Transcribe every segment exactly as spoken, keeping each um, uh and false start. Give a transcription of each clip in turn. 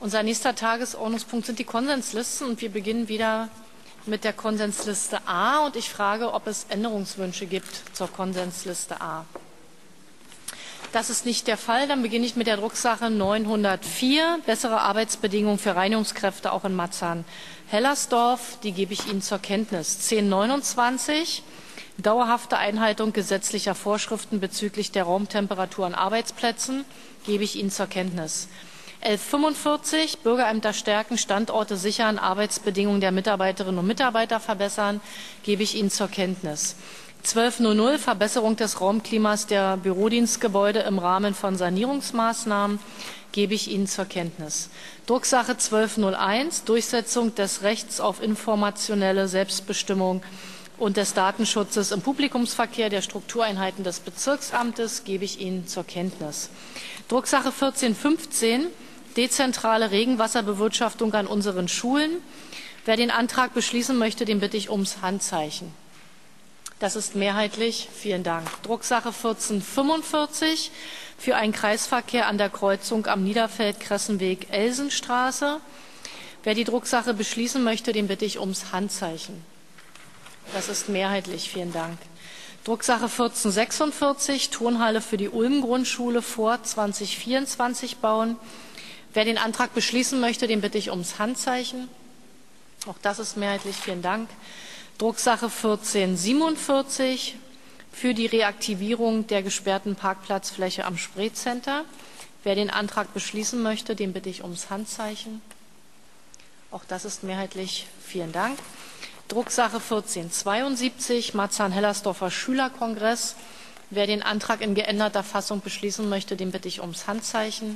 Unser nächster Tagesordnungspunkt sind die Konsenslisten und wir beginnen wieder mit der Konsensliste A und ich frage, ob es Änderungswünsche gibt zur Konsensliste A. Das ist nicht der Fall. Dann beginne ich mit der Drucksache neunhundertvier, bessere Arbeitsbedingungen für Reinigungskräfte auch in Marzahn-Hellersdorf. Die gebe ich Ihnen zur Kenntnis. zehn neunundzwanzig, dauerhafte Einhaltung gesetzlicher Vorschriften bezüglich der Raumtemperatur an Arbeitsplätzen, gebe ich Ihnen zur Kenntnis. elf fünfundvierzig, Bürgerämter stärken, Standorte sichern, Arbeitsbedingungen der Mitarbeiterinnen und Mitarbeiter verbessern, gebe ich Ihnen zur Kenntnis. zwölf null, Verbesserung des Raumklimas der Bürodienstgebäude im Rahmen von Sanierungsmaßnahmen, gebe ich Ihnen zur Kenntnis. Drucksache zwölf null eins, Durchsetzung des Rechts auf informationelle Selbstbestimmung und des Datenschutzes im Publikumsverkehr der Struktureinheiten des Bezirksamtes, gebe ich Ihnen zur Kenntnis. Drucksache vierzehn fünfzehn, dezentrale Regenwasserbewirtschaftung an unseren Schulen. Wer den Antrag beschließen möchte, den bitte ich ums Handzeichen. Das ist mehrheitlich. Vielen Dank. Drucksache vierzehn fünfundvierzig für einen Kreisverkehr an der Kreuzung am Niederfeld-Kressenweg-Elsenstraße. Wer die Drucksache beschließen möchte, den bitte ich ums Handzeichen. Das ist mehrheitlich. Vielen Dank. Drucksache vierzehn sechsundvierzig, Turnhalle für die Ulm-Grundschule vor zweitausendvierundzwanzig bauen. Wer den Antrag beschließen möchte, den bitte ich ums Handzeichen. Auch das ist mehrheitlich. Vielen Dank. Drucksache vierzehn siebenundvierzig für die Reaktivierung der gesperrten Parkplatzfläche am Spreecenter. Wer den Antrag beschließen möchte, den bitte ich ums Handzeichen. Auch das ist mehrheitlich. Vielen Dank. Drucksache vierzehn zweiundsiebzig, Marzahn-Hellersdorfer Schülerkongress. Wer den Antrag in geänderter Fassung beschließen möchte, den bitte ich ums Handzeichen.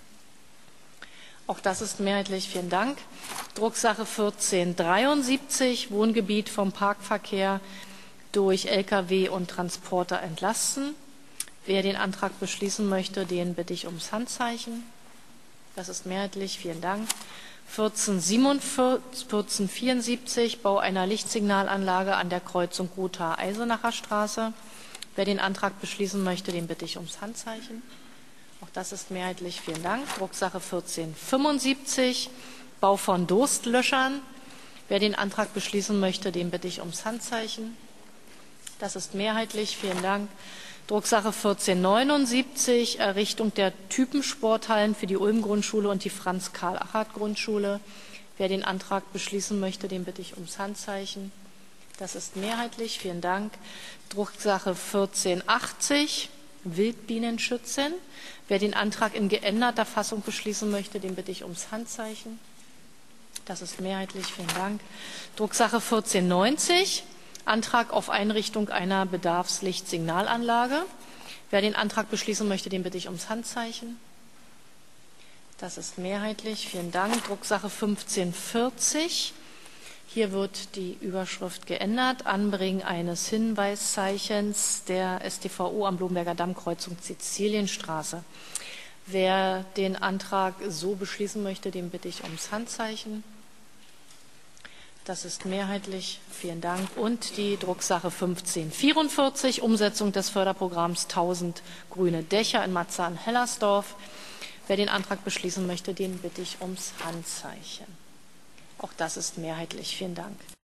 Auch das ist mehrheitlich. Vielen Dank. Drucksache vierzehn dreiundsiebzig, Wohngebiet vom Parkverkehr durch L K W und Transporter entlasten. Wer den Antrag beschließen möchte, den bitte ich ums Handzeichen. Das ist mehrheitlich. Vielen Dank. vierzehn vierundsiebzig, Bau einer Lichtsignalanlage an der Kreuzung Gotha-Eisenacher Straße. Wer den Antrag beschließen möchte, den bitte ich ums Handzeichen. Auch das ist mehrheitlich. Vielen Dank. Drucksache vierzehn fünfundsiebzig, Bau von Durstlöschern. Wer den Antrag beschließen möchte, den bitte ich ums Handzeichen. Das ist mehrheitlich. Vielen Dank. Drucksache vierzehn neunundsiebzig, Errichtung der Typensporthallen für die Ulm-Grundschule und die Franz-Karl-Achard-Grundschule. Wer den Antrag beschließen möchte, den bitte ich ums Handzeichen. Das ist mehrheitlich. Vielen Dank. Drucksache vierzehn achtzig, Wildbienenschützen. Wer den Antrag in geänderter Fassung beschließen möchte, den bitte ich ums Handzeichen. Das ist mehrheitlich. Vielen Dank. Drucksache vierzehn neunzig, Antrag auf Einrichtung einer Bedarfslichtsignalanlage. Wer den Antrag beschließen möchte, den bitte ich ums Handzeichen. Das ist mehrheitlich. Vielen Dank. Drucksache fünfzehn vierzig. Hier wird die Überschrift geändert. Anbringen eines Hinweiszeichens der S t V O am Blomberger Damm, Kreuzung Sizilienstraße. Wer den Antrag so beschließen möchte, den bitte ich ums Handzeichen. Das ist mehrheitlich. Vielen Dank. Und die Drucksache fünfzehn vierundvierzig, Umsetzung des Förderprogramms tausend grüne Dächer in Marzahn-Hellersdorf. Wer den Antrag beschließen möchte, den bitte ich ums Handzeichen. Auch das ist mehrheitlich. Vielen Dank.